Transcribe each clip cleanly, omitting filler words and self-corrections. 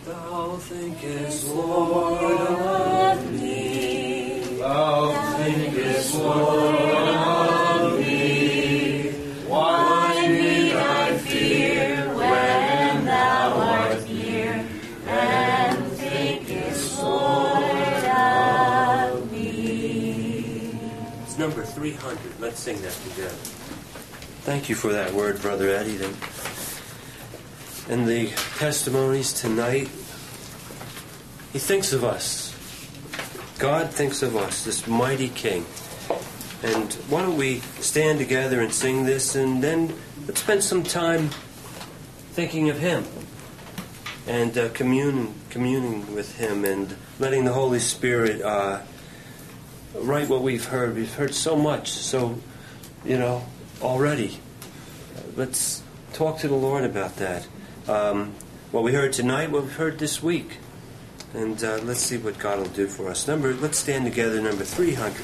Thou thinkest, Lord, of me. Thou thinkest, Lord, of me. Why need I fear when thou art near? And thinkest, Lord, of me. It's number 300. Let's sing that together. Thank you for that word, Brother Eddie. And the testimonies tonight, he thinks of us. God thinks of us, this mighty King. And why don't we stand together and sing this, and then let's spend some time thinking of Him and communing with Him and letting the Holy Spirit write what we've heard. We've heard so much, already. Let's talk to the Lord about that. What we heard tonight, what we've heard this week. And let's see what God will do for us. Let's stand together, number 300.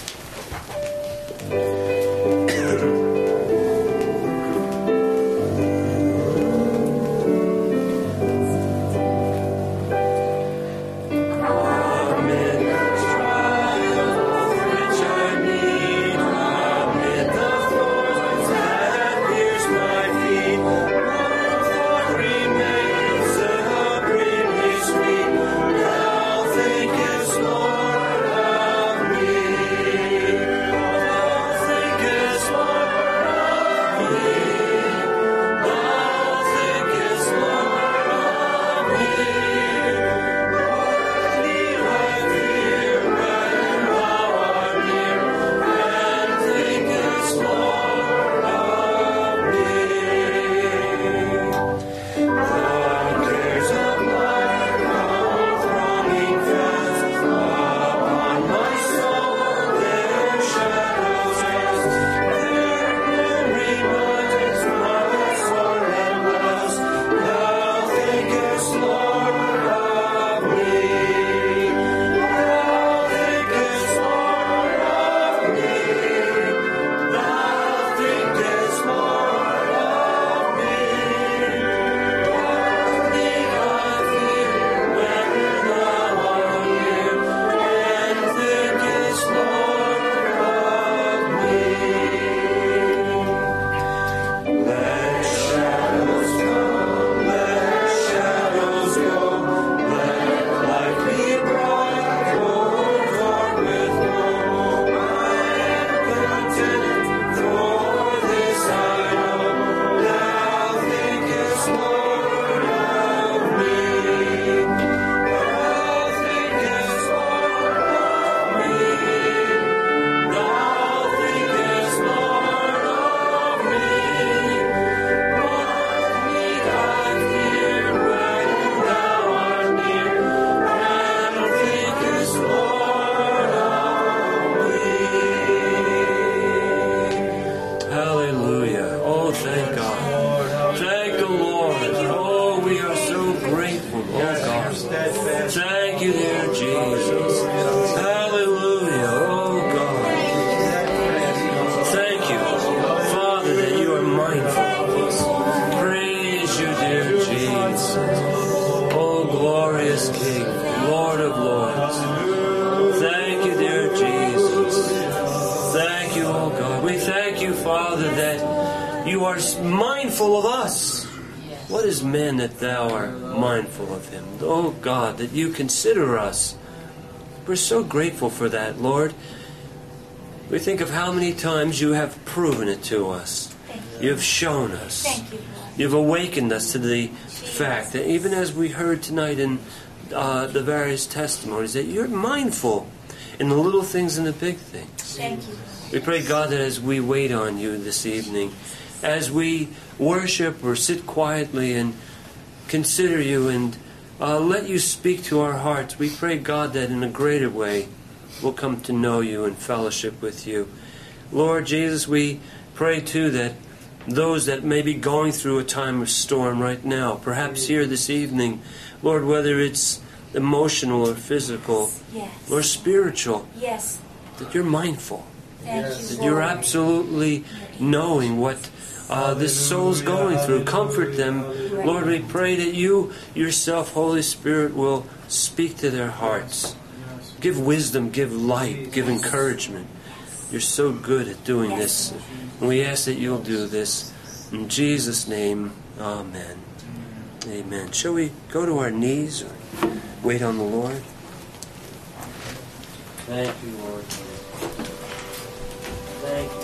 That thou art mindful of him. Oh God, that you consider us. We're so grateful for that, Lord. We think of how many times you have proven it to us. You have shown us. Thank you, Lord. You've awakened us to the fact that even as we heard tonight in the various testimonies, that you're mindful in the little things and the big things. Thank you. We pray, God, that as we wait on you this evening, as we worship or sit quietly and consider you and let you speak to our hearts, we pray, God, that in a greater way we'll come to know you and fellowship with you. Lord Jesus, we pray too that those that may be going through a time of storm right now, perhaps here this evening, Lord, whether it's emotional or physical or spiritual, that you're mindful, Thank you, that you're absolutely knowing what this soul's going through. Comfort them. Lord, we pray that you yourself, Holy Spirit, will speak to their hearts. Give wisdom, give light, give encouragement. You're so good at doing this. And we ask that you'll do this. In Jesus' name, amen. Amen. Shall we go to our knees or wait on the Lord? Thank you, Lord. Thank you.